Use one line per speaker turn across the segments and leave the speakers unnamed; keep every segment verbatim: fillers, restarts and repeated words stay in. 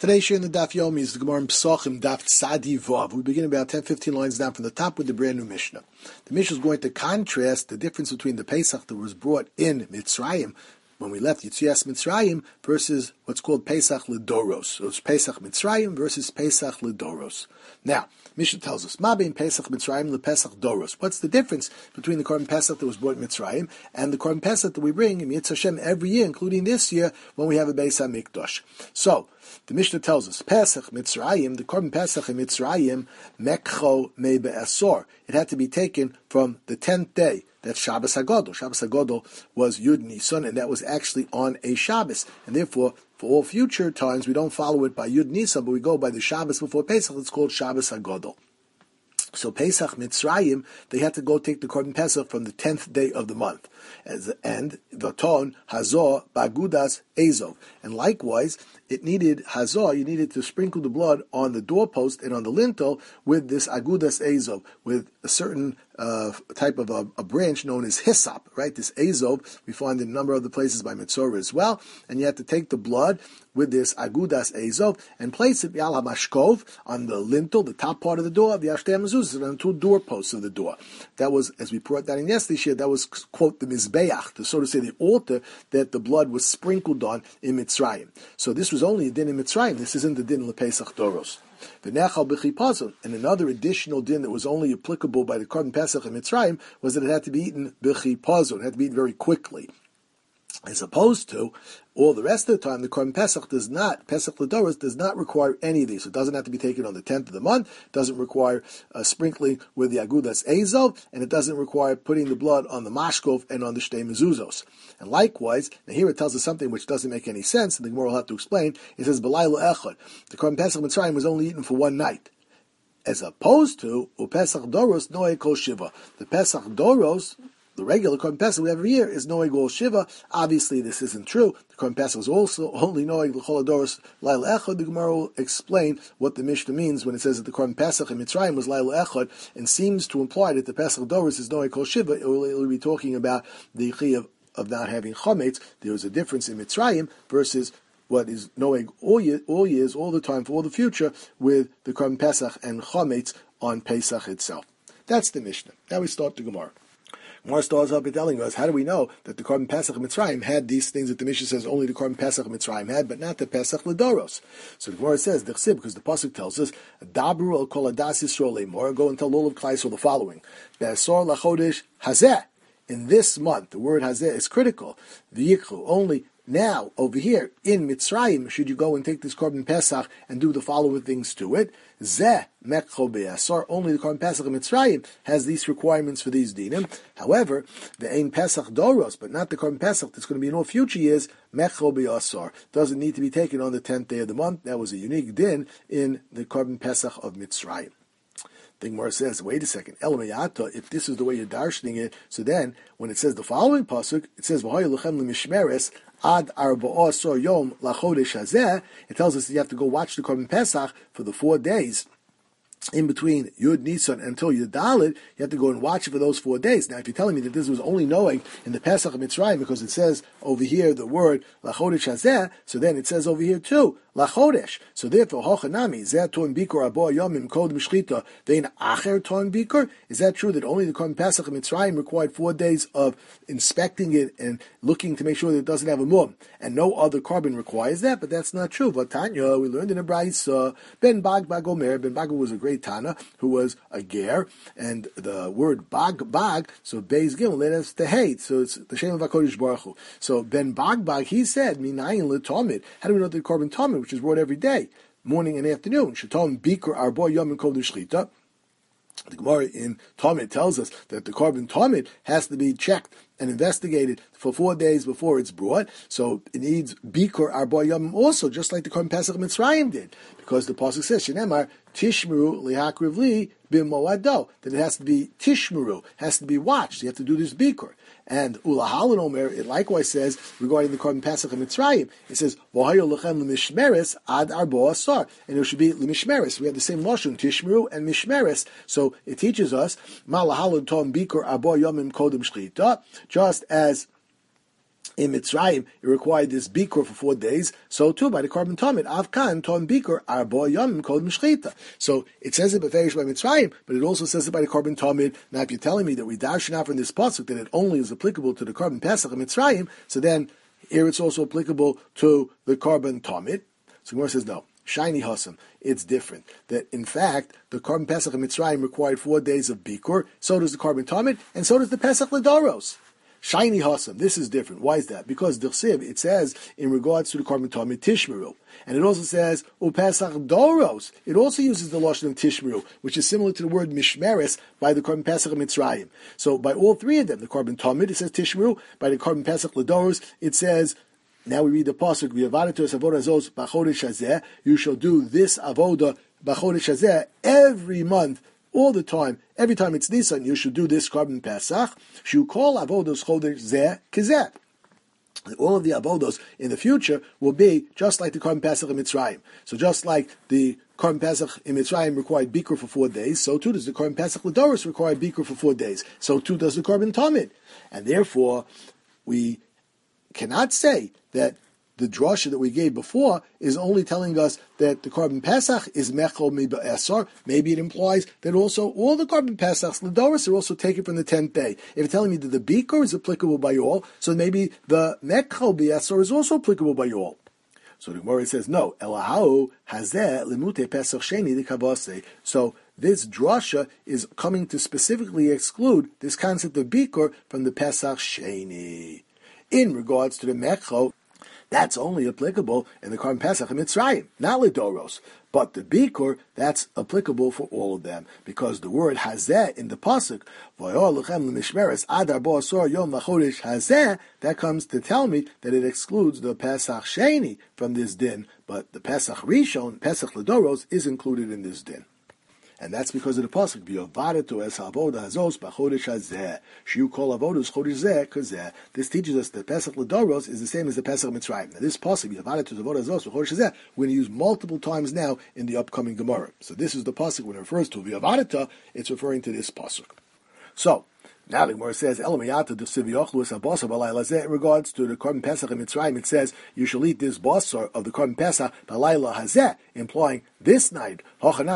Today's share in the Daf Yomi is the Gemara in Pesachim Daf Tzadi Vav. We begin about ten to fifteen lines down from the top with the brand new Mishnah. The Mishnah is going to contrast the difference between the Pesach that was brought in Mitzrayim when we left Yitzias Mitzrayim versus what's called Pesach Ledoros. So it's Pesach Mitzrayim versus Pesach Ledoros. Now, Mishnah tells us, Ma bein Pesach Mitzrayim le Pesach Doros. What's the difference between the Korban Pesach that was brought in Mitzrayim and the Korban Pesach that we bring in Yitz Hashem every year, including this year when we have a Beis HaMikdash? So, the Mishnah tells us, Pesach Mitzrayim, the Korban Pesach in Mitzrayim, Mekcho Me Be'asor. It had to be taken from the tenth day. That's Shabbos HaGodol. Shabbos HaGodol was Yud Nisan, and that was actually on a Shabbos. And therefore, for all future times, we don't follow it by Yud Nisan, but we go by the Shabbos before Pesach. It's called Shabbos HaGodol. So Pesach Mitzrayim, they had to go take the Korban Pesach from the tenth day of the month. As, and Vaton Hazor Bagudas Ezov. And likewise, it needed Hazor, you needed to sprinkle the blood on the doorpost and on the lintel with this Agudas Ezov, with a certain uh, type of a, a branch known as hyssop, right? This Ezov, we find in a number of other places by Mitzorah as well. And you had to take the blood with this Agudas Ezov and place it Yal HaMashkov on the lintel, the top part of the door of the Ashtei HaMezuzah, and on two doorposts of the door. That was, as we brought that in yesterday's year, that was, quote, the Mizbeach, the, so to say, the altar that the blood was sprinkled on in Mitzrayim. So this was only a din in Mitzrayim. This isn't the din LePesach Doros. V'nechal b'chipazon, and another additional din that was only applicable by the Korban Pesach in Mitzrayim was that it had to be eaten b'chipazon. It had to be eaten very quickly. As opposed to all the rest of the time, the Korban Pesach does not, Pesach Ledoros does not require any of these. It doesn't have to be taken on the tenth of the month, it doesn't require uh, sprinkling with the Agudas Ezov, and it doesn't require putting the blood on the Mashkov and on the Shtei Mezuzos. And likewise, now here it tells us something which doesn't make any sense, and the Gemara will have to explain. It says, B'layla Echad, the Korban Pesach Mitzrayim was only eaten for one night. As opposed to, Pesach Doros Noe Kol Shiva. The Pesach Doros, the regular Korban Pesach we have every year, is Noeg Ol Shiva. Obviously, this isn't true. The Korban Pesach is also only Noeg L'chol Adoros Laila Echad. The Gemara will explain what the Mishnah means when it says that the Korban Pesach in Mitzrayim was Laila Echad, and seems to imply that the Pesach Doros is Noeg Ol Shiva. It will, it will be talking about the Chiyuv of not having Chometz. There was a difference in Mitzrayim versus what is Noeg all, year, all years, all the time, for all the future, with the Korban Pesach and Chometz on Pesach itself. That's the Mishnah. Now we start the Gemara. Gemara starts up by telling us, how do we know that the Korban Pesach Mitzrayim had these things that the Mishnah says only the Korban Pesach Mitzrayim had, but not the Pesach Ledoros? So the Gemara says, Dechsib, because the Pasuk tells us, Dabru al kol adas Yisrael le'mor, go and tell all of Klai Yisrael the following, Be'asor lachodesh hazeh, in this month, the word hazeh is critical, v'yikchu, only now, over here, in Mitzrayim, should you go and take this Korban Pesach and do the following things to it? Zeh mekcho be'asor, only the Korban Pesach in Mitzrayim has these requirements for these dinim. However, the Ein Pesach Doros, but not the Korban Pesach that's going to be in all future years, mekcho be'asor, doesn't need to be taken on the tenth day of the month. That was a unique din in the Korban Pesach of Mitzrayim. The Gemara says, wait a second, Elamayata, if this is the way you're darshaning it, so then, when it says the following pasuk, it says, V'hoy lechem l'mishmeres, ad arba'asor yom lachodesh hazeh, it tells us that you have to go watch the Korban Pesach for the four days in between Yud Nisan until Yud Dalet, you have to go and watch it for those four days. Now, if you're telling me that this was only knowing in the Pesach of Mitzrayim, because it says over here the word Lachodesh Hazeh, so then it says over here too, Lachodesh. So therefore, Hochanami, Zeh Ton Bikur Abo Yomim Kod Mishchita, Vein Acher Ton Bikur? Is that true that only the Korban Pesach of Mitzrayim required four days of inspecting it and looking to make sure that it doesn't have a mum, and no other carbon requires that? But that's not true. Vatanya, we learned in a Brayso, Ben Bag Bag Omer, Ben Bag was a great Tana, who was a ger, and the word bag bag, so Beis Gimel led us to hate, so it's the shame of HaKadosh Baruch Hu. So Ben Bag Bag, he said, Minayin letomid. How do we know the Korban Tomid, which is brought every day, morning and afternoon? Shatom Bikur Arbo Yom Kol Shchita. The Gemara in Talmud tells us that the Korban Talmud has to be checked and investigated for four days before it's brought. So it needs Bikur Arba Yom also, just like the Korban Pesach Mitzrayim did. Because the Pasuk says, Shenemar, Tishmeru Lihakriv Li B'Moado, that it has to be Tishmeru, has to be watched. You have to do this Bikur. And Ulahalin Omer, it likewise says, regarding the Korban Pesach and Mitzrayim, it says, V'hayo lechem l'mishmeres ad arbo asar. And it should be l'mishmeres. We have the same lashon, Tishmeru and Mishmeres. So it teaches us, Ma lahalin tom bikur arbo yomim kodem shchita, just as in Mitzrayim, it required this bikur for four days. So too, by the carbon tamid, avkan ton bikur arba yamim kol mishchita. So it says it beferish by Mitzrayim, but it also says it by the carbon tamid. Now, if you're telling me that we darshan out from this pasuk that it only is applicable to the carbon pesach in Mitzrayim, so then here it's also applicable to the carbon tamid. So Gemara says no. Shiny Hassam, it's different. That in fact, the carbon pesach in Mitzrayim required four days of bikur. So does the carbon tamid, and so does the pesach ledoros. Shiny Hassam, this is different. Why is that? Because Dirsiv, it says in regards to the carbon tamid Tishmeru. And it also says, Upesach Doros. It also uses the Lashon of Tishmeru, which is similar to the word Mishmeres by the carbon Pesach of Mitzrayim. So by all three of them, the carbon tamid, it says Tishmeru. By the carbon Pesach Ledoros, it says, now we read the pasuk, V'yavadatos avodah zos b'chodesh hazeh. You shall do this avodah b'chodesh hazeh every month, all the time. Every time it's Nisan, you should do this carbon Pesach. You call avodos chodesh zeh kizeh. All of the avodos in the future will be just like the carbon Pesach in Mitzrayim. So just like the carbon Pesach in Mitzrayim required bikur for four days, so too does the carbon Pesach Ledoros require bikur for four days. So too does the carbon tamid. And therefore, we cannot say that the drasha that we gave before is only telling us that the carbon Pesach is mechol miba esar. Maybe it implies that also all the carbon Pesachs, Ledoros, are also taken from the tenth day. If you're telling me that the bikur is applicable by all, so maybe the mechol bi'esar is also applicable by all. So the Gemara says, no, Elahau hazeh limute Pesach sheni the kabase. So this drasha is coming to specifically exclude this concept of bikur from the Pesach sheni. In regards to the mechol, that's only applicable in the Carbon Pesach in Mitzrayim, not Ledoros. But the Bikur, that's applicable for all of them, because the word Hazeh in the pasuk, that comes to tell me that it excludes the Pesach Sheni from this din, but the Pesach Rishon, Pesach Ledoros, is included in this din. And that's because of the pasuk. V'yavadetu es havodah hazos b'chodesh hazeh. Shiu kol avodos chodesh zeh kazeh. This teaches us that Pesach Ledoros is the same as the Pesach Mitzrayim. Now this pasuk, v'yavadetu avodah hazos b'chodesh hazeh, we're going to use multiple times now in the upcoming Gemara. So this is the pasuk when it refers to v'yavadetu, it's referring to this pasuk. So now the Gemara says, in regards to the carbon Pesach in Mitzrayim, it says, you shall eat this basar of the carbon Pesach b'layla hazeh, implying this night. Is it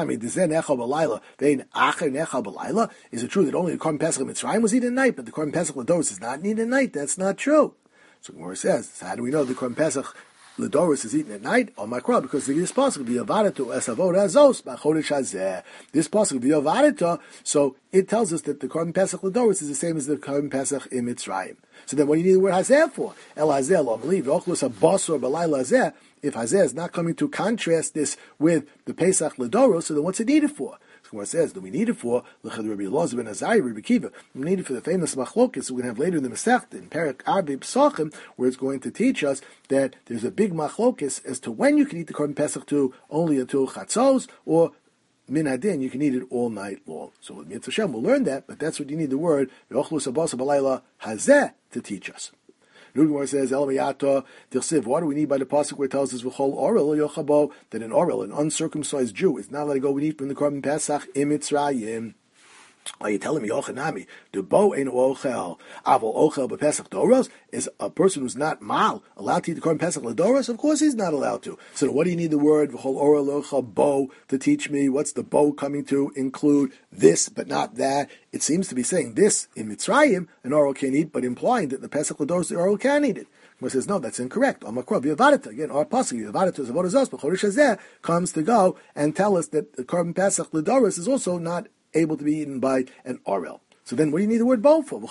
true that only the carbon Pesach in Mitzrayim was eaten at night, but the carbon Pesach Ledoros is not eaten at night? That's not true. So the Gemara says, so how do we know the carbon Pesach Ledoros is eaten at night on Makra? Because this pasuk be avadatu es avodah hazos b'chodesh hazeh. This pasuk be avadatu, so it tells us that the carbon Pesach Ledoros is the same as the carbon Pesach in Mitzrayim. So then, what do you need the word hazeh for? El hazeh lo believe ochlus a basor b'layla hazeh. If hazeh is not coming to contrast this with the Pesach Ledoros, so then what's it needed for? Gemara says that we need it for L'chad Rabbi Elazar ben Azariah, Rabbi Kiva. We need it for the famous machlokes that we're going to have later in the Masechta in Perek Arbi Psachim, where it's going to teach us that there's a big machlokes as to when you can eat the carbon Pesach to only until Chatzos, or min hadin you can eat it all night long. So with Mitzvah Hashem we'll learn that, but that's what you need the word V'ochlus abasa b'layla hazeh to teach us. Nugmar says, Elmayata, Dirsiv, what do we need by the pasuk where it tells us V'chol Orel Yochabo, that an Orel, an uncircumcised Jew, is not allowed to go and eat from the carbon Pesach in Mitzrayim? Are you telling me, Ochanami, the bo ain't ochel, avol ochel b'Pesach Doros? Is a person who's not mal allowed to eat the carbon Pesach Ledoros? Of course he's not allowed to. So what do you need the word V'chol Orel Ochel bo to teach me? What's the bo coming to include? This, but not that. It seems to be saying this in Mitzrayim, an oral can't eat, but implying that the Pesach Ledoros, the oral can eat it. Gemara says, no, that's incorrect. Again, our pasuk, comes to go and tell us that the carbon Pesach Ledoros is also not able to be eaten by an orel. So then what do you need the word bo for?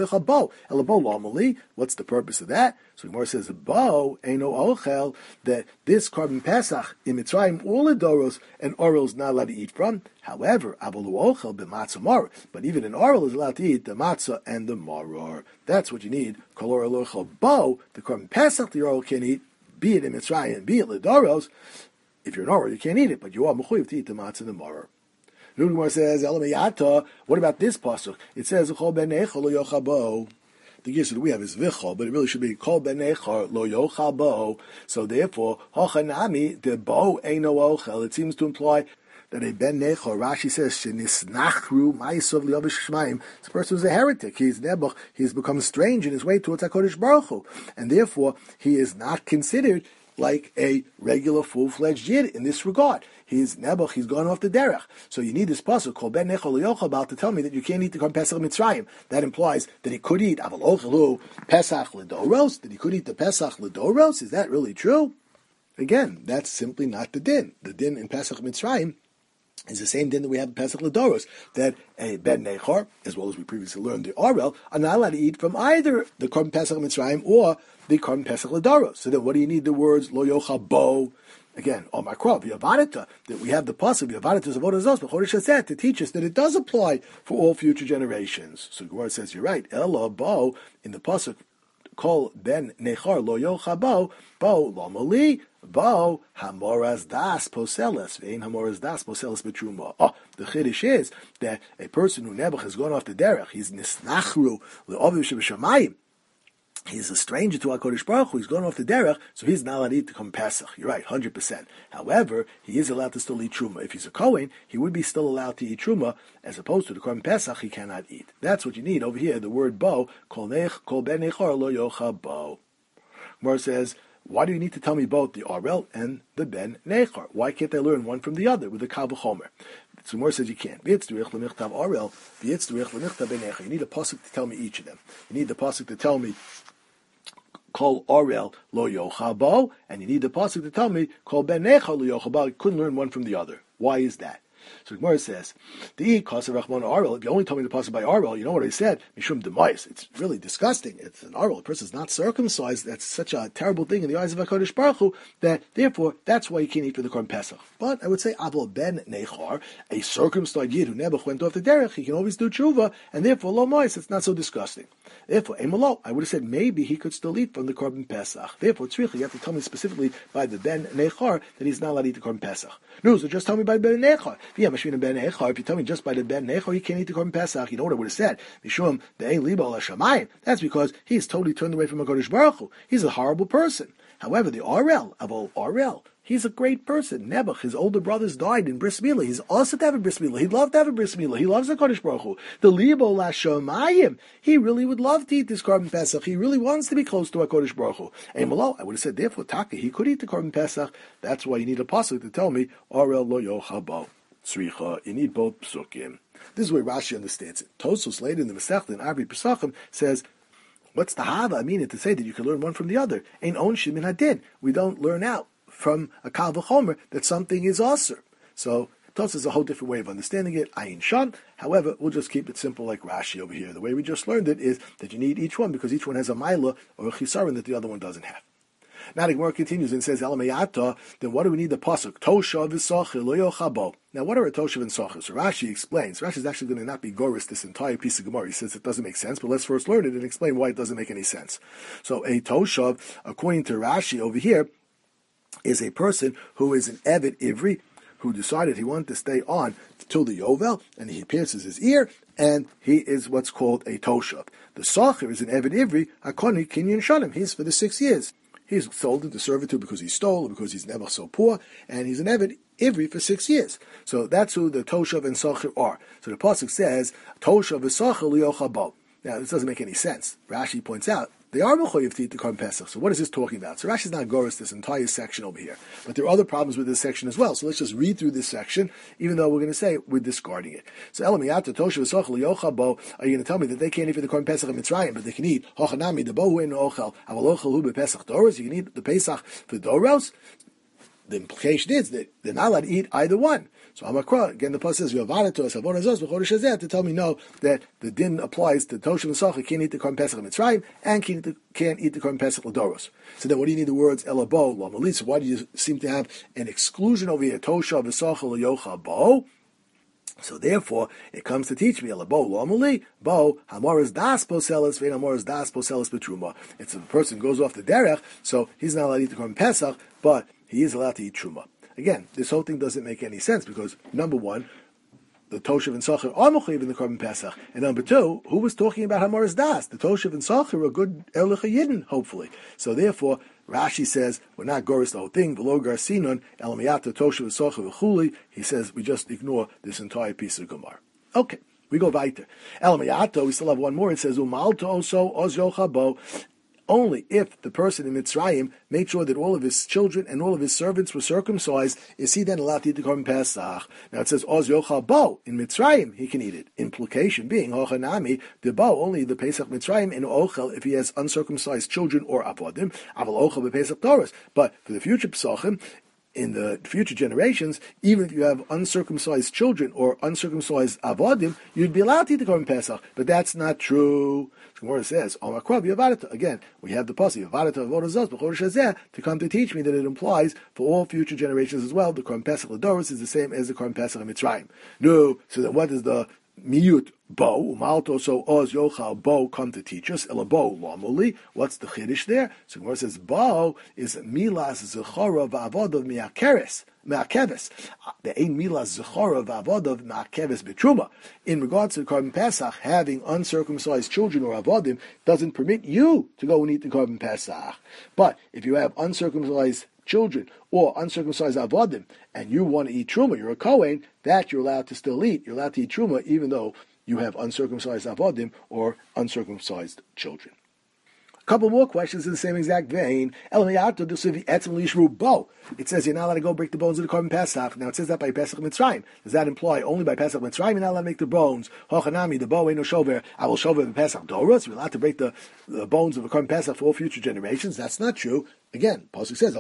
What's the purpose of that? So Gemara says, bo eino ochel, that this carbon Pesach in Mitzrayim, all the doros, an orel is not allowed to eat from. However, avolu ochel b'matzah maror, but even an orel is allowed to eat the matzah and the maror. That's what you need. Kol orel ochel bo, the carbon Pesach the orel can eat, be it in Mitzrayim, be it ledoros. If you're an orel, you can't eat it, but you are mechuyev to eat the matzah and the maror. Nugmar says, what about this pasuk? It says, the guess that we have is vichol, but it really should be kol benechar lo yochal bo. So therefore, hochanami the bo eino ochel. It seems to imply that a ben nechor, Rashi says, shenisnachru ma'isov liyavish shmayim. This person is a heretic. He's nebuch. He's become strange in his way towards HaKadosh Baruch Hu, and therefore he is not considered like a regular full-fledged Yid in this regard. He's nebuch, he's gone off the derech. So you need this pasuk called Ben Nechol Yochal to tell me that you can't eat the Korban Pesach Mitzrayim. That implies that he could eat Aval Ochelu Pesach L'Doros, that he could eat the Pesach L'Doros. Is that really true? Again, that's simply not the din. The din in Pesach Mitzrayim is the same din that we have in Pesach L'Doros, that a Ben Nechor, as well as we previously learned, the Arel, are not allowed to eat from either the Korban Pesach Mitzrayim or the Korban Pesach L'Doros. So then what do you need the words Lo Yochal Bo? Again, Omar Krov, Yavanita, that we have the pasuk, Yavanita Zavodah Zos, but Chodesh Hazeh, to teach us that it does apply for all future generations. So the Gemara says, you're right, Elo Bo, in the pasuk, Kol Ben Nechor Lo Yocha Bo, Bo Lo Moli, Bo Hamoras Das Poseles, Vein Hamoras Das Poseles Betruma. Oh, the Chiddush is that a person who Nebuch has gone off the derech, he's Nisnachru, Le'oviv Shebeshamayim, he's a stranger to HaKadosh Baruch Hu. He's going off the derech, so he's not allowed to eat the Korban Pesach. You're right, one hundred percent. However, he is allowed to still eat Truma. If he's a Kohen, he would be still allowed to eat Truma, as opposed to the Korban Pesach, he cannot eat. That's what you need over here, the word bo, kol ben nechor lo yocha bo. Gemara says, why do you need to tell me both the Arel and the Ben Nechor? Why can't I learn one from the other with the Kal V'chomer? So Gemara says you can't. You need a pasuk to tell me each of them. You need the pasuk to tell me Kol Arel lo yocha bo, and you need the pasuk to tell me Kol Ben Nechor lo yocha bo. You couldn't learn one from the other. Why is that? So Gemara says, the Kasa Rachman Arel, if you only told me the pasuk by Arel, you know what I said? Mishum Demais. It's really disgusting. It's an Arel. The person is not circumcised. That's such a terrible thing in the eyes of HaKadosh Baruch Hu, that therefore, that's why you can't eat for the Korban Pesach. But I would say, Abel Ben Nechor, a circumcised Yid who never went off the derech, he can always do tshuva, and therefore, lo mois, it's not so disgusting. Therefore, Emalo, I would have said maybe he could still eat from the Korban Pesach. Therefore, Tzricha, you have to tell me specifically by the Ben Nechor that he's not allowed to eat the Korban Pesach. No, so just tell me by Ben Nechor. Yeah, Ben Nechor. If you tell me just by the Ben Nechor, he can't eat the Korban Pesach, you know what I would have said? Mishum de'ein libo l'shamayim. That's because he's totally turned away from HaKadosh Baruch Hu. He's a horrible person. However, the Arel, Avol Arel, he's a great person. Nebuch, his older brothers died in Bris Milah. He's also to have a Bris Milah. He'd love to have a Bris Milah. He loves HaKadosh Baruch Hu. The libo l'shamayim. He really would love to eat this Korban Pesach. He really wants to be close to HaKadosh Baruch Hu. Emalo, I would have said, therefore, Taka, he could eat the Korban Pesach. That's why you need a pasuk to tell me Arel lo yochabo. Tzricha, you need both psukim. This is where Rashi understands it. Tosos later in the Masechta in Arbi Pesachim says, what's the hava? I mean it to say that you can learn one from the other. Ain't on shimin hadin. We don't learn out from a kal v'chomer that something is aser. So Tosos is a whole different way of understanding it. Ayin shan. However, we'll just keep it simple like Rashi over here. The way we just learned it is that you need each one because each one has a maila or a chisaron that the other one doesn't have. Now the Gemara continues and says, Elamayata, then what do we need the pasuk? Toshav v'socher lo yochabo. Now what are a toshav and socher? So Rashi explains. Rashi is actually going to not be goris this entire piece of Gemara. He says it doesn't make sense, but let's first learn it and explain why it doesn't make any sense. So a toshav, according to Rashi over here, is a person who is an Eved Ivri, who decided he wanted to stay on till the Yovel, and he pierces his ear, and he is what's called a toshav. The socher is an Eved Ivri, Hakoni Kinyan Shanim. He's for the six years. He's sold into servitude because he stole, or because he's never so poor, and he's an Eved Ivri for six years. So that's who the Toshav and Socher are. So the pasuk says, Toshav and Socher liyochabot. Now, this doesn't make any sense. Rashi points out, they are mechoyev to eat the Korban Pesach. So what is this talking about? So Rashi is not goris this entire section over here. But there are other problems with this section as well. So let's just read through this section, even though we're going to say we're discarding it. So Elamiyata, Toshav Socher liyochabot, are you going to tell me that they can't eat for the Korban Pesach in Mitzrayim, but they can eat Hochanami, the Bohu and Ochel, Aval Ochel hu bePesach Doros, you can eat the Pesach for Doros? The implication is that they're not allowed to eat either one. So Hamakra, again the pasuk says, to tell me no, that the din applies to Toshav and Socher, can't eat the Korban Pesach in Mitzrayim, and can't eat the, can't eat the Korban Pesach L'Doros. So then what do you need the words Elabo, Lamali? So why do you seem to have an exclusion over here, Toshav and Socher L'Yocha Bo? So therefore, it comes to teach me, Elabo, Lamali, Bo, Hamoras Das Poselis, Vein Hamoras Das Poselis Betruma. It's if a person goes off the derech, so he's not allowed to eat the Korban Pesach, but he is allowed to eat Truma. Again, this whole thing doesn't make any sense because, number one, the Toshav and Socher are mechuyev in the Korban Pesach. And number two, who was talking about Hamoras Das? The Toshav and Socher are good Erlich Yidden, hopefully. So therefore, Rashi says we're not goris the whole thing. Below garsinon elamiyata tosha v'socha v'chuli. He says we just ignore this entire piece of Gemara. Okay, we go weiter. Elamiyato, we still have one more. It says umalto oso oz yochabo. Only if the person in Mitzrayim made sure that all of his children and all of his servants were circumcised, is he then allowed to eat the Korban Pesach? Now it says, Oz yochal bo, in Mitzrayim he can eat it. Implication being, Hochanami, the bo, only the Pesach Mitzrayim, in ochel, if he has uncircumcised children or avodim, aval ochel be-Pesach Torah. But for the future Pesachim, in the future generations, even if you have uncircumcised children or uncircumcised avodim, you'd be allowed to eat the Korban Pesach. But that's not true. The Gemara says, again, we have the pasuk to come to teach me that it implies for all future generations as well, the Korban Pesach Ladoros is the same as the Korban Pesach of Mitzrayim. No, so then what is the miyut bo, umalto, so oz yochal bo come to teach us, ela bo lamuli, what's the chiddush there? So Gemara says, bo is milas zechora v'avod of miakeres, miakeves. The ein milas zechora v'avod of miakeves betruma. In regards to the Korban Pesach, having uncircumcised children or avodim doesn't permit you to go and eat the Korban Pesach. But if you have uncircumcised children or uncircumcised avodim, and you want to eat truma, you're a kohen, that you're allowed to still eat. You're allowed to eat truma even though you have uncircumcised avodim or uncircumcised children. A couple more questions in the same exact vein. It says you're not allowed to go break the bones of the Korban Pesach. Now it says that by Pesach Mitzrayim. Does that imply only by Pesach Mitzrayim you're not allowed to make the bones? Hochanami, the bow ain't no shover. I will shover the Pesach Doros. You're allowed to break the, the bones of the Korban Pesach for all future generations. That's not true. Again, Pasuk says,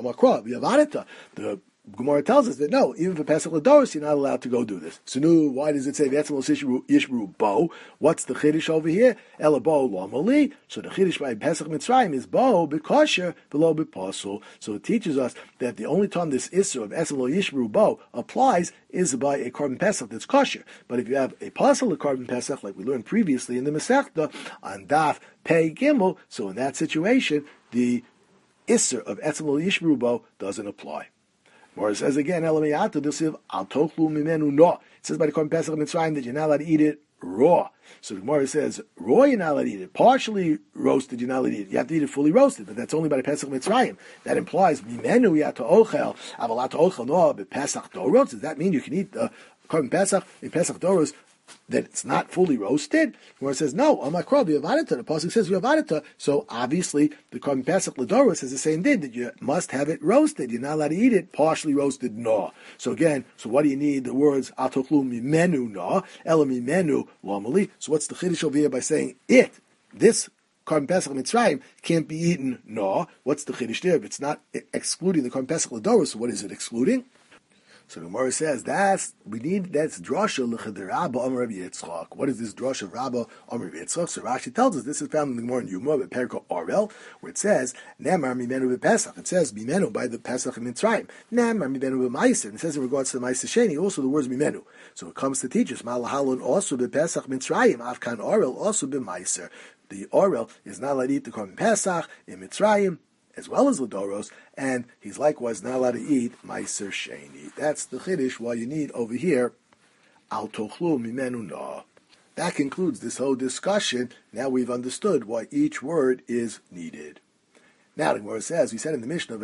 the Gemara tells us that no, even for Pesach Ladoros, you're not allowed to go do this. So no, why does it say Yishru Bo? What's the Chiddush over here? Ela Bo Lomali. So the Chiddush by Pesach Mitzrayim is Bo B'kosher below B'pasul. So it teaches us that the only time this Issur of Esel Yishru Bo applies is by a Korban Pesach that's kosher. But if you have a pasul of Korban Pesach, like we learned previously in the Masechta on Daf Pei Gimel, so in that situation, the Issur of Esel Yishru Bo doesn't apply. Or it says again, Elamiyata Desiv Al Tochlu Mimenu No. It says by the Korban Pesach Mitzrayim that you're not allowed to eat it raw. So the Gemara says raw you're not allowed to eat it. Partially roasted you're not allowed to eat it. You have to eat it fully roasted, but that's only by the Pesach Mitzrayim. That implies Mimenu Yata Ochel Avalat Ochel No Pesach Doros. Does that mean you can eat the Korban Pesach in Pesach Doros that it's not fully roasted? Where it says, no, on my crop, Yavarita, the Pasuk says Yavarita, so obviously the Korban Pesach Ladoros is the same thing, that you must have it roasted. You're not allowed to eat it partially roasted, no. So again, so what do you need the words, Atochlu mimenu no, Ela mimenu lamali? So what's the Chiddush over here by saying it, this Korban Pesach Mitzrayim can't be eaten, no? What's the Chiddush there? If it's not excluding the Korban Pesach Ladoros, so what is it excluding? So the Gemara says that's we need that's drasha l'cheder Rabba Amar Rabbi Yitzchak. What is this drasha of Rabba Amar Rabbi Yitzchak? So Rashi tells us this is found in the Gemara in Yuma, but Periko Orel, where it says Nemar Mimenu b'Pesach. It says Mimenu by the Pesach in Mitzrayim. Nemar Mimenu b'Maiser. It says in regards to the Maiser Sheni also the words Mimenu. So it comes to teach us Malahalon also b'Pesach Mitzrayim Afkan Orel also b'Maiser. The Orel is not allowed to eat the Korban Pesach in Mitzrayim as well as Ladoros, and he's likewise not allowed to eat Maiser Sheni. That's the Chiddush, why you need over here, Al Tochlu Mimenu Na. That concludes this whole discussion. Now we've understood why each word is needed. Now the Gemara says, we said in the Mishnah,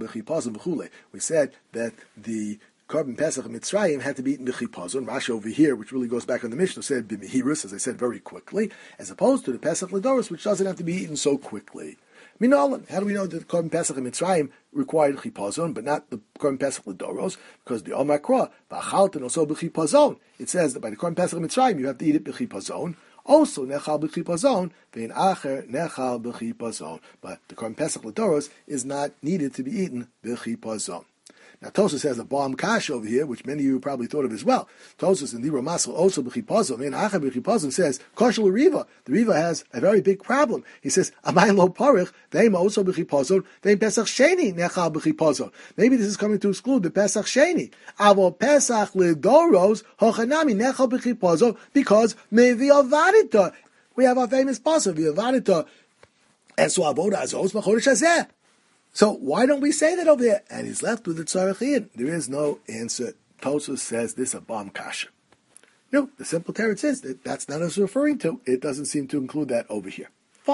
we said that the Korban Pesach Mitzrayim had to be eaten b'chipazon. Rashi over here, which really goes back on the Mishnah, said b'mihirus, as I said, very quickly, as opposed to the Pesach Ladoros, which doesn't have to be eaten so quickly. Minolan. How do we know that the Korban Pesach in Mitzrayim required chipazon, but not the Korban Pesach Ladoros? Because the Omakra v'achalten also b'chipazon. It says that by the Korban Pesach in Mitzrayim you have to eat it b'chipazon. Also nechal b'chipazon, ve'in acher nechal b'chipazon. But the Korban Pesach Ladoros is not needed to be eaten b'chipazon. Now Tosfos has a bomb kash over here, which many of you probably thought of as well. Tosfos in the Ramasel also b'chipazon, ve'in acher b'chipazon says koshel riva. The riva has a very big problem. He says amay lo parich ve'im also b'chipazon ve'im pesach sheni nechal b'chipazon. Maybe this is coming to exclude the pesach sheni. Avo pesach ledoros hochanami nechal b'chipazon because mevi avadita. We have our famous pasuk v'avadita esu avoda azos b'chodesh hazeh. So why don't we say that over there? And he's left with the tzarachin. There is no answer. Tosfos says this is a bomb kasha. No, the simple teretz is that that's not what it's referring to. It doesn't seem to include that over here. Fine.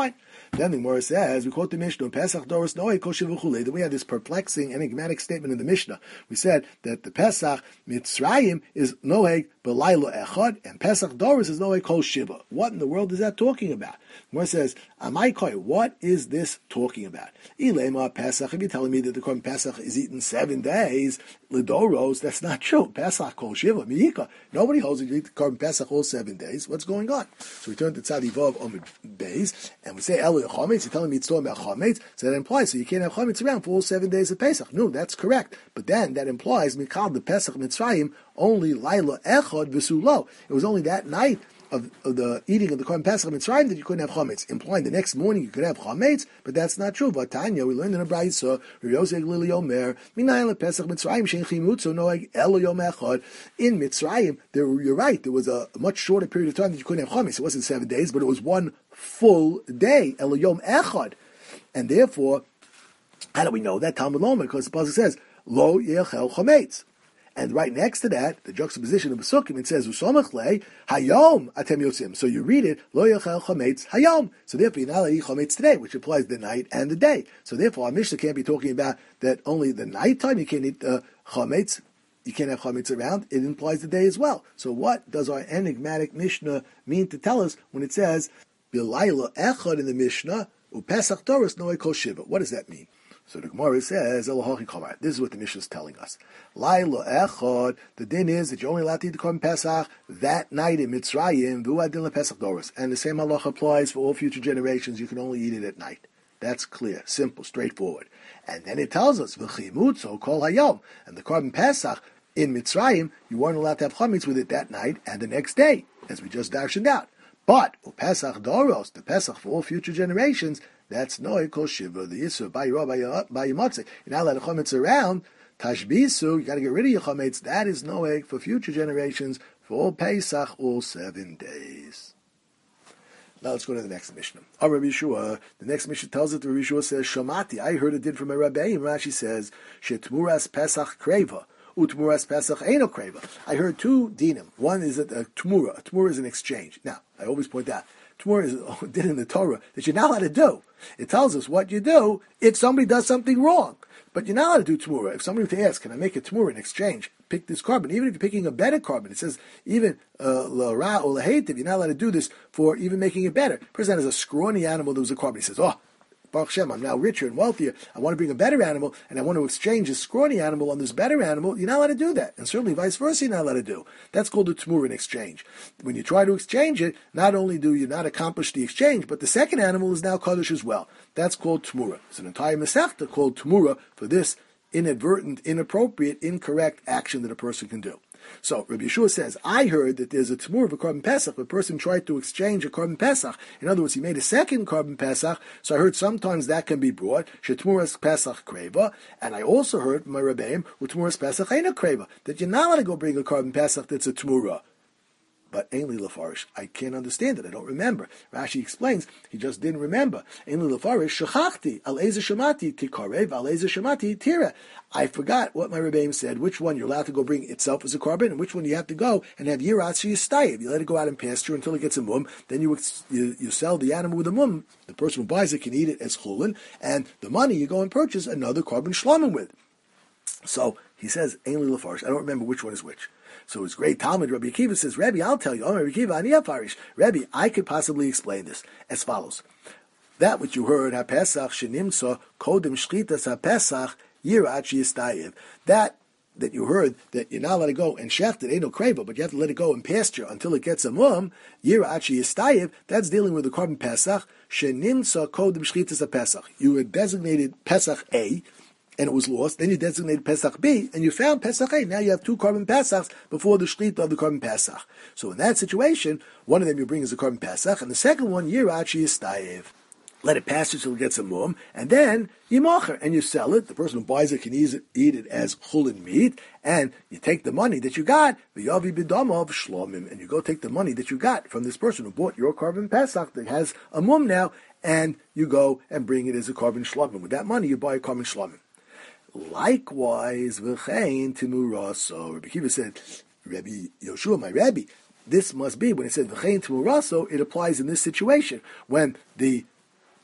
Then the Gemara says, we quote the Mishnah, Pesach Doros Noe Kol Shiva Chulei. Then we had this perplexing, enigmatic statement in the Mishnah. We said that the Pesach Mitzrayim is Noeg B'Laila Echad, and Pesach Doros is Noeg Kol Shiva. What in the world is that talking about? The Gemara says, Amai Koi, what is this talking about? Ilema Pesach, if you're telling me that the Korban Pesach is eaten seven days, Lidoros, that's not true. Pesach Kol Shiva, Miyika. Nobody holds that you eat the Korban Pesach all seven days. What's going on? So we turn to Tzadi Vav Omid Beis, and we say, Elu Chometz, you're telling me it's talking about Chometz, so that implies, so you can't have Chometz around for all seven days of Pesach. No, that's correct. But then that implies, Mikal, the Pesach Mitzrayim, only Laila Echad V'Sulo. It was only that night Of, of the eating of the Korban Pesach Mitzrayim that you couldn't have chametz, implying the next morning you could have chametz, but that's not true. Vatanya, we learned in a brayso, Riyoseg Lili Omer, Minayla Pesach Mitzrayim Shein Chimutzo Noeg Elo Yom Echad. In Mitzrayim, there, you're right, there was a, a much shorter period of time that you couldn't have chametz. It wasn't seven days, but it was one full day, Elo Yom Echad, and therefore, how do we know that? Talmud Loma, because the pasuk says Lo Yechel Chametz. And right next to that, the juxtaposition of Pesukim, it says, Usomach le, Hayom atem yotzim. So you read it, Lo yachel chametz hayom. So therefore, you're not allowed to eat chametz today, which implies the night and the day. So therefore, our Mishnah can't be talking about that only the night time you can't eat uh, chametz, you can't have chametz around. It implies the day as well. So what does our enigmatic Mishnah mean to tell us when it says, Bilayla echad in the Mishnah, Upesach Doros noe kol shiva? What does that mean? So the Gemara says, this is what the Mishnah is telling us. Laila echad, the din is that you're only allowed to eat the Korban Pesach that night in Mitzrayim, v'uadin lePesach Doros. And the same halacha applies for all future generations. You can only eat it at night. That's clear, simple, straightforward. And then it tells us, v'chimutzo kol hayom. And the Korban Pesach in Mitzrayim, you weren't allowed to have chametz with it that night and the next day, as we just darshened out. But, Pesach Doros, the Pesach for all future generations, that's Noe Kol Shiva, the Yisur, by your by your You're not allowed to chametz around. Tashbisu, you got to get rid of your chametz. That is Noe for future generations, for all Pesach, all seven days. Now let's go to the next Mishnah. Oh, Rabbi Yeshua, the next Mishnah tells it, Rabbi Yeshua says, Shamati, I heard it did from a Rabbi, and Rashi says, Shetmuras Pesach Kreva. Utmuras Pesach Eino Kreva. I heard two dinim. One is that a tmura. A tmura is an exchange. Now, I always point out, tmura is a din in the Torah that you're not allowed to do. It tells us what you do if somebody does something wrong. But you're not allowed to do tmura. If somebody were to ask, can I make a tmura in exchange? Pick this carbon. Even if you're picking a better carbon, it says even l'ra or l'heitiv, you're not allowed to do this for even making it better. A person has a scrawny animal that was a carbon. He says, oh, Baruch Hashem, I'm now richer and wealthier. I want to bring a better animal, and I want to exchange this scrawny animal on this better animal. You're not allowed to do that. And certainly vice versa, you're not allowed to do. That's called a tmura in exchange. When you try to exchange it, not only do you not accomplish the exchange, but the second animal is now kaddish as well. That's called tmura. It's an entire masechta called tmura for this inadvertent, inappropriate, incorrect action that a person can do. So Rabbi Yeshua says, I heard that there's a tmur of a Korban Pesach. A person tried to exchange a Korban Pesach. In other words, he made a second Korban Pesach. So I heard sometimes that can be brought. Shetmuras Pesach Kreva. And I also heard from my Rebbeim, Utmuras Pesach Eina Kreva, that you're not allowed to go bring a Korban Pesach that's a tmura. But Ainli Lefarish, I can't understand it. I don't remember. Rashi explains, he just didn't remember. Ainli Lefarish, Shechachti, Al Eza Shemati, Kikarev, Al Eza Shemati, Tira. I forgot what my Rebbeim said, which one you're allowed to go bring itself as a carbon, and which one you have to go and have Yirat Sheyistayev. You let it go out in pasture until it gets a mum, then you, you you sell the animal with a mum. The person who buys it can eat it as chulin, and the money you go and purchase another carbon shlomim with. So, he says, Ainli Lefarish. I don't remember which one is which. So his great Talmud, Rabbi Akiva, says, Rabbi, I'll tell you. Oh, Rabbi Akiva, ani afarish. Rabbi, I could possibly explain this as follows. That which you heard, ha-pesach, shenimtza, kodem shchitas ha-pesach, yirat sheyistayev. That that you heard, that you're not allowed to go and shecht it, ain't no kreva, but you have to let it go in pasture until it gets a mum, yirat sheyistayev, that's dealing with the Korban Pesach, shenimtza, kodem shchitas ha-pesach. You were designated Pesach A, and it was lost, then you designated Pesach B, and you found Pesach A. Now you have two Korban Pesachs before the Shlita of the Korban Pesach. So in that situation, one of them you bring as a Korban Pesach, and the second one, Yirat Sheyistayev. Let it pass until it gets a mum, and then you mocher, and you sell it. The person who buys it can eat it, eat it as chulin meat, and you take the money that you got, v'yavi b'damav shlomim, and you go take the money that you got from this person who bought your Korban Pesach that has a mum now, and you go and bring it as a Korban shlomim. With that money, you buy a Korban shlomim. Likewise, v'chein timuraso. Rabbi Akiva said, Rabbi Yoshua, my Rabbi, this must be, when it says v'chein timuraso, it applies in this situation. When the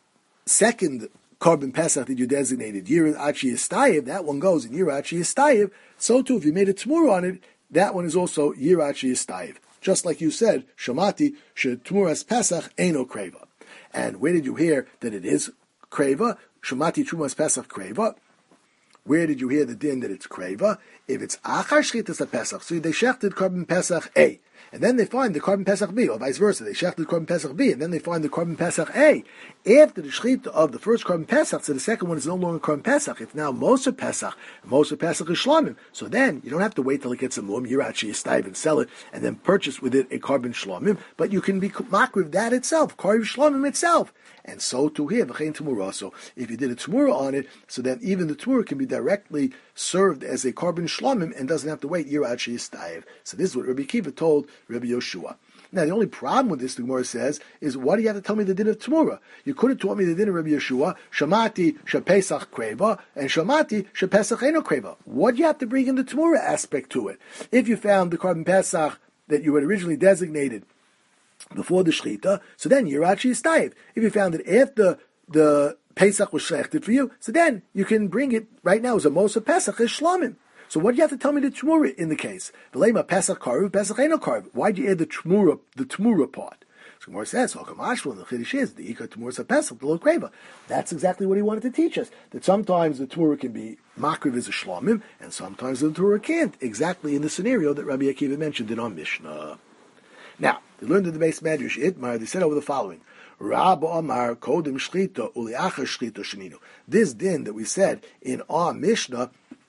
second Korban Pesach that you designated, Yira Achi Yistayev, that one goes in Yira Achi Yistayev. So too, if you made a Tmura on it, that one is also Yira Achi Yistayev. Just like you said, Shamati, Tmuras Pesach, Eino Kreva. And where did you hear that it is Kreva? Shamati Tmuras Pesach Kreva. Where did you hear the din that it's Kreva? If it's Achar Shchitas Pesach, so they shechted Korban Pesach A. And then they find the Korban Pesach B, or vice versa. They shechted Korban Pesach B, and then they find the Korban Pesach A. After the shechita of the first Korban Pesach, so the second one is no longer Korban Pesach. It's now Moser Pesach. Moser Pesach is Shlomim. So then you don't have to wait till it gets a mum, you're actually stave and sell it, and then purchase with it a Korban Shlomim, but you can be makriv that itself, Korban Shlomim itself. And so to here, v'chein Tumura. So if you did a Tumura on it, so then even the Tumura can be directly served as a Korban Shlomim and doesn't have to wait year actually stave. So this is what Rabbi Akiva told Rabbi Yoshua. Now, the only problem with this, the Gemara says, is why do you have to tell me the din of Tmura? You could have taught me the din of Rabbi Yeshua, Shamati Shepesach Kreva, and Shamati Shepesach Eno Kreva. What do you have to bring in the Tmura aspect to it? If you found the Korban Pesach that you had originally designated before the Shechita, so then you're actually stayed. If you found it after the Pesach was shechted for you, so then you can bring it right now as a Mosa Pesach as Shlomim. So what do you have to tell me the Tmura in the case? V'leima Pesach Karuv, Pesach Eino Karuv. Why'd you add the Tmura, the Tmura part? So Gemara says, Hokam Ashval, the Chiddush is, the Ika Tmura Pesach, the Lo Kreva. That's exactly what he wanted to teach us. That sometimes the Tmura can be Makriv as a Shlomim, and sometimes the Tmura can't. Exactly in the scenario that Rabbi Akiva mentioned in our Mishnah. Now, they learned in the base Medrash, Itmar, they said over the following. Rabba Amar Kodim Shchita Uliachar Shchita Sheninu. This din that we said in our Mishnah,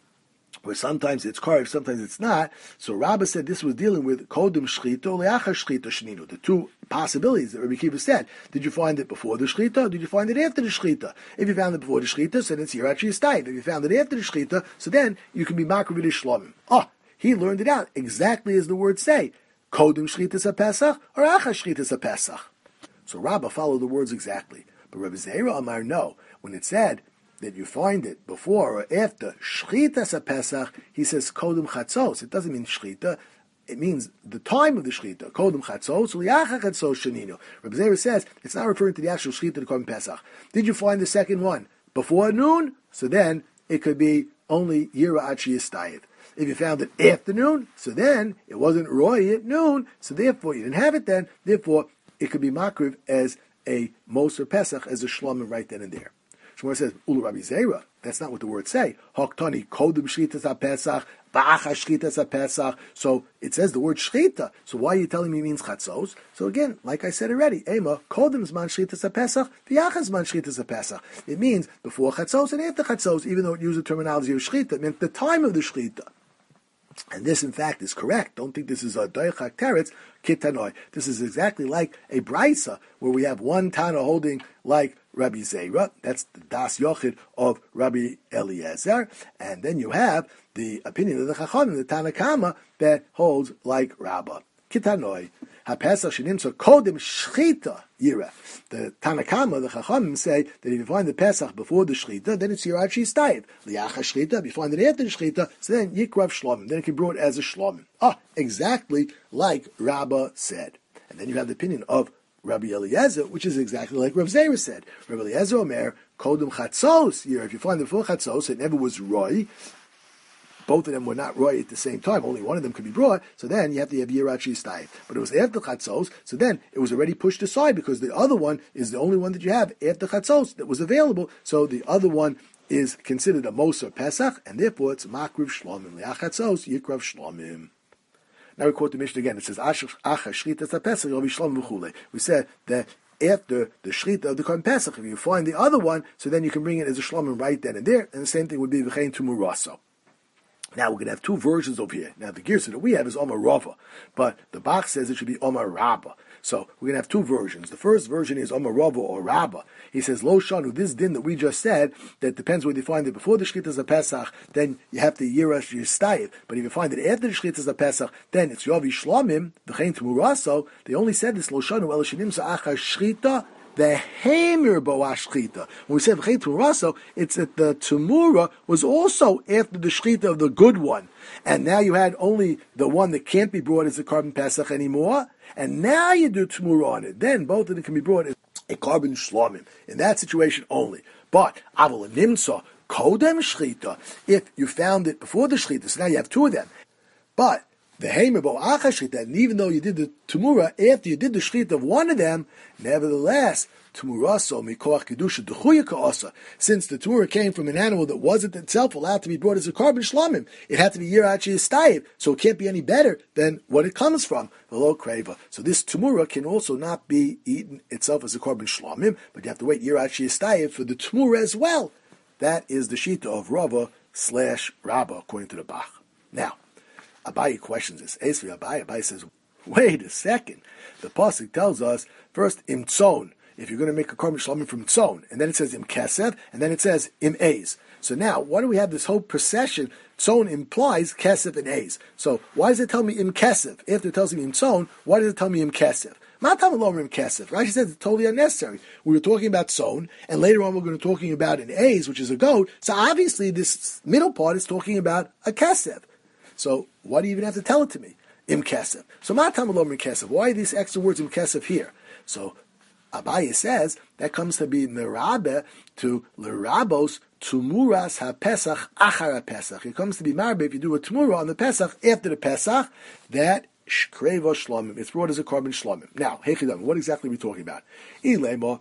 where sometimes it's Karev, sometimes it's not. So Rabbah said this was dealing with Kodim Shchita, Leachar Shchita Shninu, the two possibilities that Rabbi Akiva said. Did you find it before the Shchita, or did you find it after the Shchita? If you found it before the Shchita, so then it's here actually stayed. If you found it after the Shchita, so then you can be Makriv Shlomim. Oh, he learned it out exactly as the words say. Kodim Shchita Pesach, or Achar Shchita Pesach. So Rabbah followed the words exactly. But Rabbi Zera Amar, no. When it said that you find it before or after Shchita Pesach, he says Kodem Chatzos. It doesn't mean Shchita. It means the time of the Shchita. Kodem Chatzos, Liachar Chatzos Sheninu. Rabbi Zera says it's not referring to the actual Shchita of Kodem Pesach. Did you find the second one before noon? So then it could be only Yira Achi Yistayit. If you found it after noon, so then it wasn't Roy at noon, so therefore you didn't have it then, therefore it could be Makriv as a Moser Pesach, as a Shlomim right then and there. Shmuel says, Ulu Rabbi Zera, that's not what the words say. Hoktani, Kodim Shchitas HaPesach, Ba'acha Shchitas HaPesach. So it says the word Shchita. So why are you telling me it means Chatzos? So again, like I said already, Ema, Kodim Zman Shchitas HaPesach, V'yachas Zman Shchitas HaPesach. It means before Chatzos and after Chatzos, even though it uses the terminology of Shchita, it meant the time of the Shchita. And this, in fact, is correct. Don't think this is a doichak teretz kitanoi. This is exactly like a brisa, where we have one Tana holding like Rabbi Zera. That's the Das Yochid of Rabbi Eliezer. And then you have the opinion of the Chachamim, the Tana Kama, that holds like Rabbah. Kitanoi. HaPesach shenimtza kodem shchita yira. The Tanakama, the Chachamim say that if you find the Pesach before the shchita, then it's Yirad Shistayv. Liacha shchita, if you find it after the shchita, so then Yikrav Shlomim. Then it can be brought as a Shlomim. Ah, exactly like Rabbah said. And then you have the opinion of Rabbi Eliezer, which is exactly like Rav Zera said. Rabbi Eliezer Omer, kodem chatzos yira. If you find it before chatzos, it never was roy. Both of them were not roy at the same time. Only one of them could be brought. So then you have to have Yirad Shistayv. But it was after Chatzos, so then it was already pushed aside because the other one is the only one that you have after Chatzos that was available. So the other one is considered a Moser Pesach, and therefore it's Makriv Shlomim. Liach Chatzos, Yikrav Shlomim. Now we quote the Mishnah again. It says, Acha Shchita Pesach, Yovi Shlomim V'chule. We said that after the Shchita of the Korban Pesach, if you find the other one, so then you can bring it as a Shlomim right then and there. And the same thing would be V'chein Tumuraso. Now we're going to have two versions over here. Now the Girsa that we have is Omar Rava, but the Bach says it should be Omar Rabba. So we're going to have two versions. The first version is Omar Rava or Rabba. He says, Lo Shanu, this din that we just said, that depends whether you find it before the Shchitas of Pesach, then you have to Yirash Yistayv. But if you find it after the Shchitas of Pesach, then it's Yovi Shlomim, V'chein Tumuraso. They only said this, Lo Shanu, El Shinim Sa'achar Shchita, the Hamer Boashchita. When we say V'chein Tumuraso, it's that the Tumura was also after the Shchita of the good one. And now you had only the one that can't be brought as a Korban Pesach anymore. And now you do Tumura on it. Then both of them can be brought a carbon shlomim. In that situation only. But aval nimsa kodem shchita, if you found it before the shchita, so now you have two of them. But the heimer bo'acha shchita, and even though you did the tumura after you did the shchita of one of them, nevertheless, tumuraso mikoach kedusha dechuya ka'asa, since the tumura came from an animal that wasn't itself allowed to be brought as a carbon shlomim, it had to be yirachi yistayiv, so it can't be any better than what it comes from, the low kreva. So this tumura can also not be eaten itself as a carbon shlomim, but you have to wait yirachi yistayiv for the tumura as well. That is the shita of Rava slash Rabba, according to the Bach. Now, Abaye questions this. Esri Abaye, Abaye says, wait a second. The pasuk tells us first im tzon, if you're going to make a carbon shlomim from tzon, and then it says im kesef, and then it says im eis. So now, why do we have this whole procession? Tzon implies kesef and eis. So why does it tell me im kesef? After it tells me im tzon, why does it tell me im kesef? Matam alom im kesef. Rashi says it's totally unnecessary. We were talking about tzon, and later on we're going to be talking about an eis, which is a goat. So obviously this middle part is talking about a kesef. So why do you even have to tell it to me? Im kesef. So matam alom im kesef. Why are these extra words im kesef here? So Abaye says that comes to be merabe to lerabos tumuras ha-pesach achar ha-pesach. It comes to be marbe if you do a tumura on the Pesach after the Pesach, that shkreva shlomim. It's brought as a carbon shlomim. Now, hechidam, what exactly are we talking about? Ilema,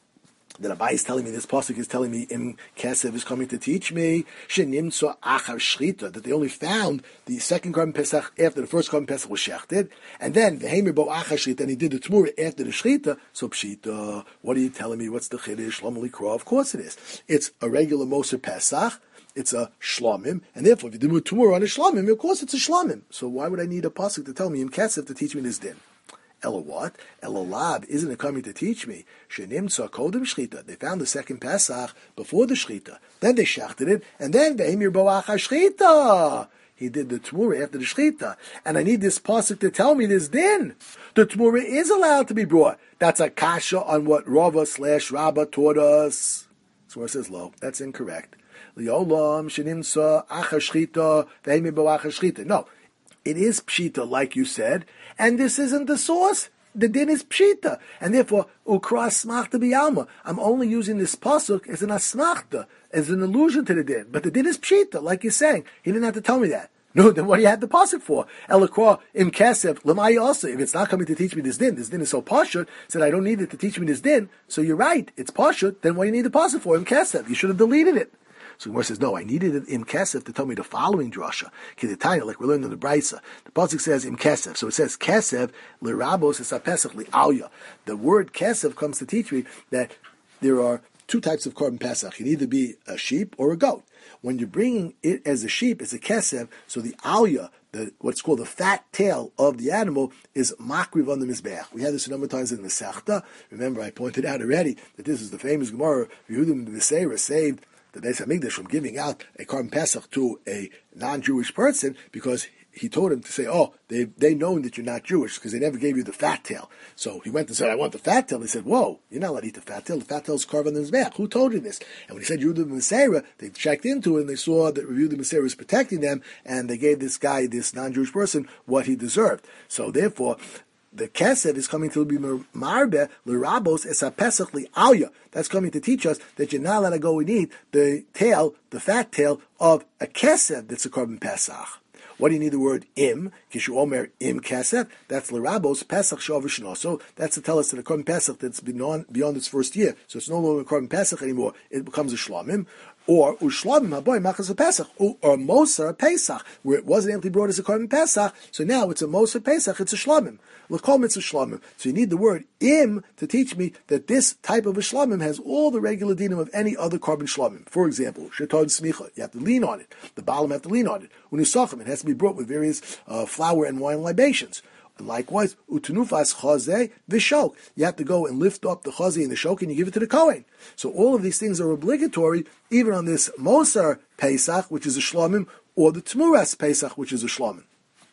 that Abaye is telling me, this pasuk is telling me, Im Kesef is coming to teach me, Shenimtso achar shrita, that they only found the second carbon Pesach after the first carbon Pesach was shechted, and then the Heimer bo achar shrita, and he did the Tmura after the shrita. So pshita, what are you telling me? What's the chiddush? Shlom likra? Of course it is. It's a regular Moser Pesach. It's a shlomim, and therefore, if you do a Tmura on a shlomim, of course it's a shlomim. So why would I need a pasuk to tell me Im Kesef to teach me this din? Ella what? Ella lab, isn't it coming to teach me? Shenimtza kodem shchita. They found the second Pesach before the shchita. Then they shachted it, and then ve'emir bo'achar shchita. He did the Tmura after the shchita. And I need this pasuk to tell me this din. The Tmura is allowed to be brought. That's a kasha on what Rava slash Rabba taught us. Source says low. That's incorrect. Liolam shenimtza achar shchita ve'emir bo'achar shchita. No. It is pshita, like you said, and this isn't the source. The din is pshita, and therefore ukra asmachta b'yalma. I'm only using this pasuk as an asmachta, as an allusion to the din. But the din is pshita, like you're saying. He didn't have to tell me that. No, then what do you have the pasuk for? Elakra im kesef l'mai also. If it's not coming to teach me this din, this din is so pashut, said I don't need it to teach me this din. So you're right, it's pashut. Then what do you need the pasuk for? Im kesef. You should have deleted it. So Gemara says, no, I needed an im kesef to tell me the following drasha. Kedetanya, like we learned in the Brisa. The pasuk says im kesef. So it says kesef l'rabos es ha-pesach li'alya. The word kesef comes to teach me that there are two types of carbon pesach. You can either be a sheep or a goat. When you're bringing it as a sheep, it's a kesef, so the alya, the, what's called the fat tail of the animal, is makriv on the mizbeach. We had this a number of times in the Masechta. Remember, I pointed out already that this is the famous Gemara, Yehudim the Beseira saved the Beis Hamikdash from giving out a carbon pesach to a non-Jewish person because he told him to say, oh, they they know that you're not Jewish because they never gave you the fat tail. So he went and said, I want the fat tail. They said, whoa, you're not allowed to eat the fat tail. The fat tail is carved on his back. Who told you this? And when he said Yehudim Beseira, they checked into it and they saw that Yehudim Beseira was protecting them, and they gave this guy, this non-Jewish person, what he deserved. So therefore, the kesef is coming to be marbe l'rabos es ha-pesach li'alya. That's coming to teach us that you're not allowed to go and eat the tail, the fat tail of a kesef that's a carbon pesach. What do you need the word im? Kishu omer im kesef. That's l'rabos pesach shavishno. So that's to tell us that a carbon pesach that's beyond beyond its first year. So it's no longer a carbon pesach anymore. It becomes a shlomim. Or ushlamim haboy machas a pesach, or moser a pesach, where it wasn't able to be brought as a carbon pesach. So now it's a moser pesach. It's a shlamim. L'kol mitzvah shlamim. So you need the word im to teach me that this type of a shlamim has all the regular dinim of any other carbon shlamim. For example, shetod smicha, you have to lean on it. The balam have to lean on it. Unusachim, it has to be brought with various uh, flour and wine libations. And likewise, utunufas chazeh v'shok. You have to go and lift up the chazeh and the shok and you give it to the kohen. So all of these things are obligatory, even on this Mosar Pesach, which is a shlamim, or the Tmuras Pesach, which is a shlamim.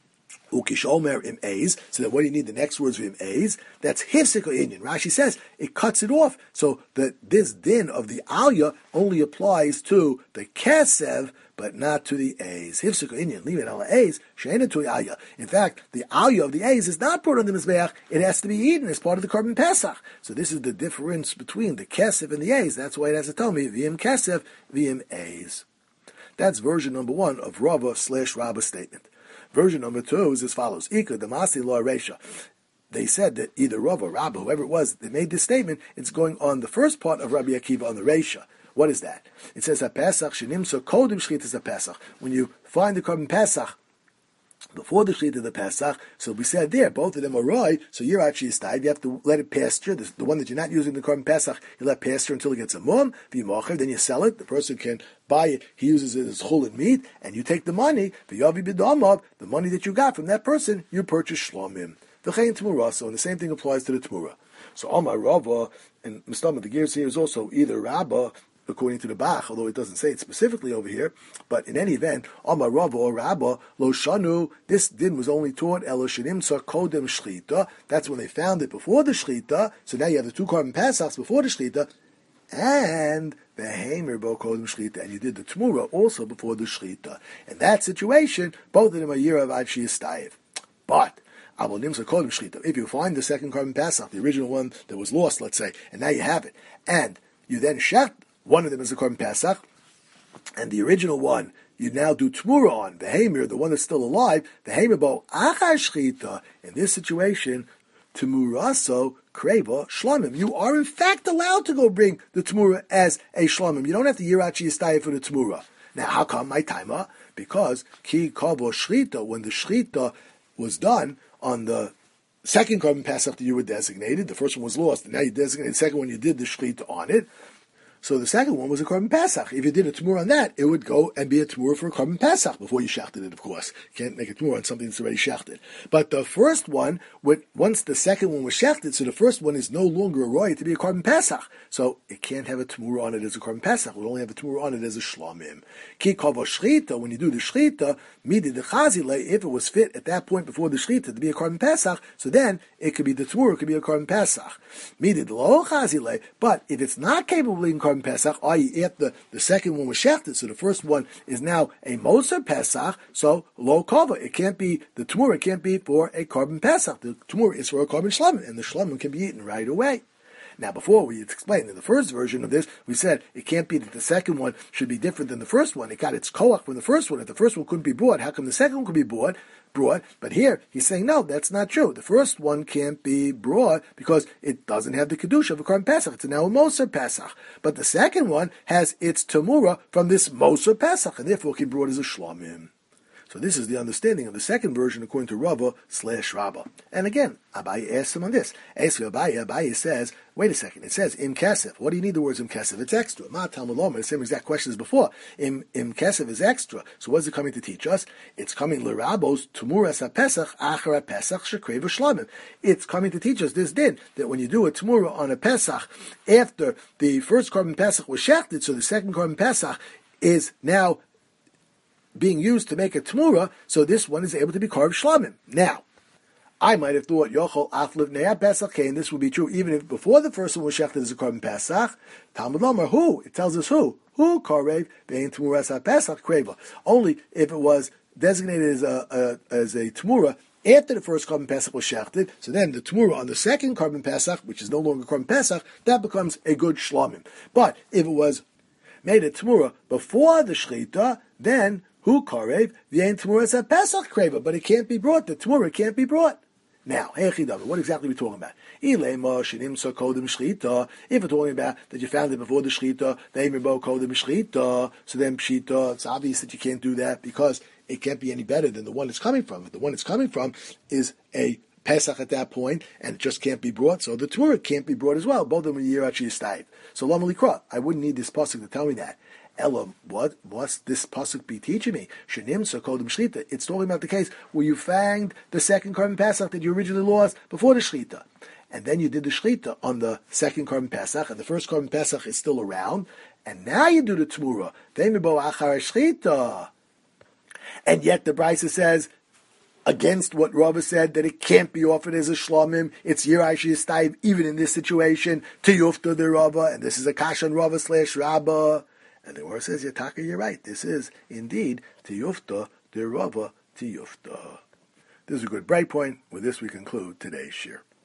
Ukish omer im eis. So then what do you need the next words of im eis? That's hifsik or Indian. Rashi says it cuts it off. So that this din of the alya only applies to the kesev, but not to the A's. Hifsuka Indian, leave it on the A's, she'ena to Alya. In fact, the Alya of the A's is not brought on the Mizbeach, it has to be eaten as part of the Korban Pesach. So this is the difference between the Kesef and the A's. That's why it has to tell me, V'im Kesef, V'im A's. That's version number one of Rava slash Rabbah statement. Version number two is as follows. Ika Damasi La Resha. They said that either Rav or Rabbah, whoever it was, they made this statement, it's going on the first part of Rabbi Akiva on the Resha. What is that? It says, HaPesach Shenimsa Kodim Shchitas HaPesach. When you find the Korban Pesach before the Shechita of the Pesach, so we said there, both of them are roy, so you're actually stayed. You have to let it pasture. The, the one that you're not using the Korban Pesach, you let pasture until it gets a mum, then you sell it, the person can buy it, he uses it as chulin meat, and you take the money, the money that you got from that person, you purchase shlomim. V'chein Tmura, so and the same thing applies to the Tmura. So Amar Rava, and Mistama, the gears here is also either Rabbah, according to the Bach, although it doesn't say it specifically over here, but in any event, Amar Rava or Rabbah, Lo Shanu, this din was only taught, Elo Shenimsa Kodem Shchita, that's when they found it before the Shchita, so now you have the two Korban Pesachs before the Shchita, and the Hamer Bo Kodem Shchita, and you did the Tmura also before the Shchita. In that situation, both of them are year of Ad Shiyistayev. But, if you find the second Korban Pesach, the original one that was lost, let's say, and now you have it, and you then shecht one of them is a Korban Pesach, and the original one you now do Tmura on, the Hamer, the one that's still alive, the Hamer Bo Achar Shchita. In this situation, Tmuraso Kreva Shlomim. You are in fact allowed to go bring the Tmura as a Shlomim. You don't have to Yirachi Yistaya for the Tmura. Now, how come my timer? Because Ki Kavo Shrita, when the Shrita was done on the second Korban Pesach that you were designated, the first one was lost, and now you designated the second one, you did the Shrita on it. So the second one was a Korban Pesach. If you did a Tmur on that, it would go and be a Tmur for a Korban Pesach before you shechted it, of course. You can't make a Tmur on something that's already shechted. But the first one, once the second one was shechted, so the first one is no longer a roy to be a Korban Pesach. So it can't have a Tmur on it as a Korban Pesach. It would only have a Tmur on it as a Shlomim. Ki kava Shrita, when you do the Shrita, midi the Chazile, if it was fit at that point before the Shrita to be a Korban Pesach, so then it could be the Tmur, it could be a Korban Pesach. Midi the Lo Chazile, but if it's not capable of being Korban Pesach, that is, if the, the second one was shechted, so the first one is now a Moser Pesach, so Lo Kava, it can't be, the Tmur, it can't be for a Korban Pesach. The Tmur is for a Korban Shlomim, and the Shlomim can be eaten right away. Now, before we explained in the first version of this, we said it can't be that the second one should be different than the first one. It got its koach from the first one. If the first one couldn't be brought, how come the second one could be brought? Brought, but here he's saying no, that's not true. The first one can't be brought because it doesn't have the kedusha of a Korban Pesach. It's now a Moser Pesach, but the second one has its tamura from this Moser Pesach, and therefore can be brought as a Shlomim. So this is the understanding of the second version according to Rava slash Rabbah. And again, Abaye asks him on this. Ask Abaye, Abaye says, wait a second, it says im kesef. What do you need the words im kesef? It's extra. Ma Talmud Lomar, the same exact question as before. Im im kesef is extra. So what is it coming to teach us? It's coming l'rabos tmuras haPesach achar haPesach shekrev shlomim. It's coming to teach us this din that when you do a tmura on a Pesach after the first Korban Pesach was shechted, so the second Korban Pesach is now being used to make a tmura, so this one is able to be carved shlamim. Now, I might have thought yochol afliv ne'ah pesach kain. This would be true even if before the first one was shechted as a Korban Pesach. Talmud Lomar, who? It tells us who? Who karev ve'in tmuras haPesach kreva. Only if it was designated as a, a as a tmura after the first Korban Pesach was shechted, so then the tmura on the second Korban Pesach, which is no longer Korban Pesach, that becomes a good shlamim. But if it was made a tmura before the shechita, then who karev v'yein tmuras haPesach kreva, but it can't be brought. The tmura can't be brought. Now, what exactly are we talking about? If we're talking about that you found it before the shechita, so then pshita, it's obvious that you can't do that because it can't be any better than the one it's coming from. If the one it's coming from is a Pesach at that point, and it just can't be brought, so the tmura can't be brought as well. Both of them are Yirach Yistayv. So Lam Likra, I wouldn't need this pasuk to tell me that. Elam, what what's this pasuk be teaching me? Shenim sokodim shlita. It's talking about the case where you fanged the second Korban Pesach that you originally lost before the shlita, and then you did the shlita on the second Korban Pesach, and the first Korban Pesach is still around, and now you do the tmura. V'emibo achar shlita, and yet the Brisa says against what Rava said that it can't be offered as a shlomim. It's Yirach Yistayv even in this situation to yufta the Rava, and this is a kashan Rava slash Rabbah. And the Gemara says, Yataka, you're right. This is indeed Tiyufta, Derava Tiyufta. This is a good bright point. With this, we conclude today's shir.